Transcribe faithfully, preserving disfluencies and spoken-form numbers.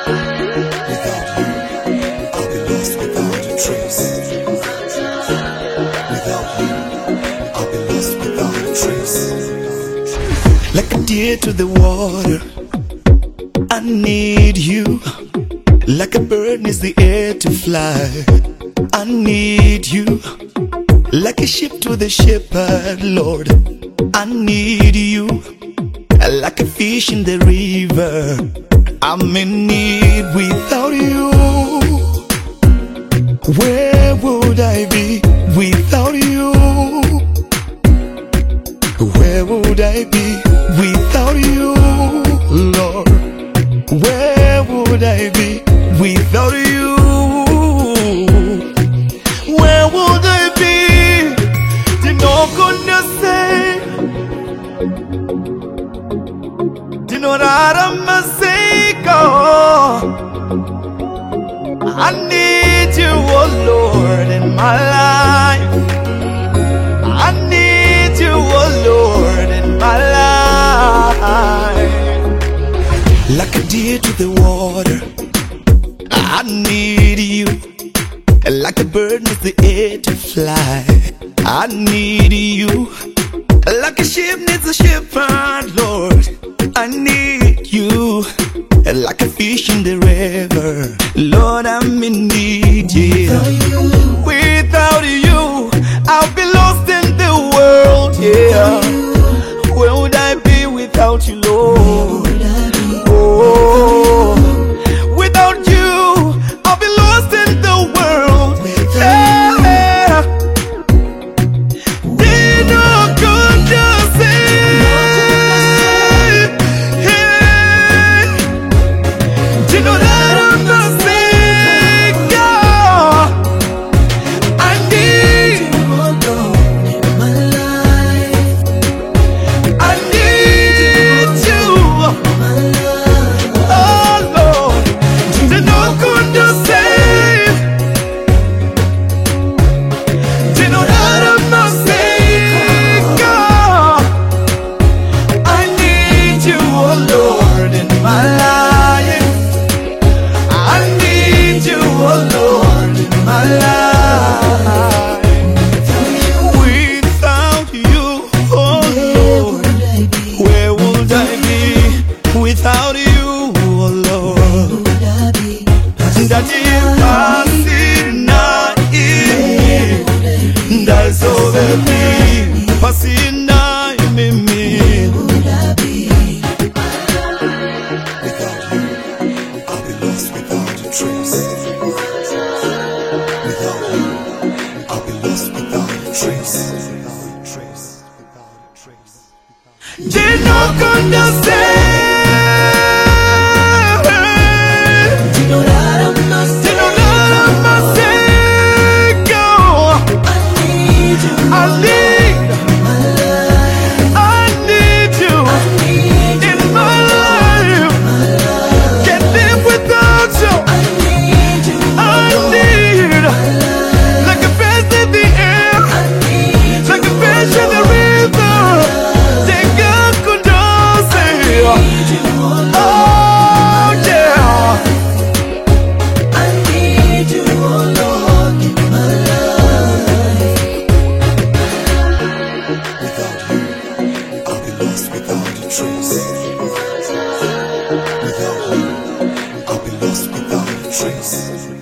Without you, I'll be lost without a trace. Without you, I'll be lost without a trace. Like a deer to the water, I need you. Like a bird needs the air to fly, I need you. Like a ship to the shepherd, Lord, I need you. Like a fish in the river, I'm in need. Without you, where would I be? Without you, where would I be? Without you, Lord, where would I be? Without you, where would I be? Did not gonna say, did not I'm a I need you, oh Lord, in my life. I need you, oh Lord, in my life. Like a deer to the water, I need you. Like a bird needs the air to fly, I need you. Like a ship needs a shepherd, Lord, I need you. Like a fish in the river, Lord, I'm in need, yeah. Without you, I'll be lost in the world, yeah. Where would I be without you, Lord? Oh, without you, I'll be lost in the world, yeah. Did not good to say. You know that I'm not sick, God. I need you alone in my life. I need you, my life. Oh Lord, you know good to save. You know that I'm not sick, God. I need you, oh Lord, in my life. Oh Lord, in my life. Without you, oh Lord, where would I be? Without you, oh Lord, that you passing now in that's over me, passing now in me. Without you, I'll be lost without a trace. Without you, I'll be lost without a trace. You're not gonna say. You know that I'm not saying. You know that I'm not saying. Go. I need you. I need. My life. I need you. I need you. In my life. My life. Can't live without you. I need you. I need. Like a fish in the air, like a fish in the river, take a good say. Oh yeah, I need you, oh Lord, in my life. Without you, I'll be lost without a trace. Without you, I'll be lost without a trace.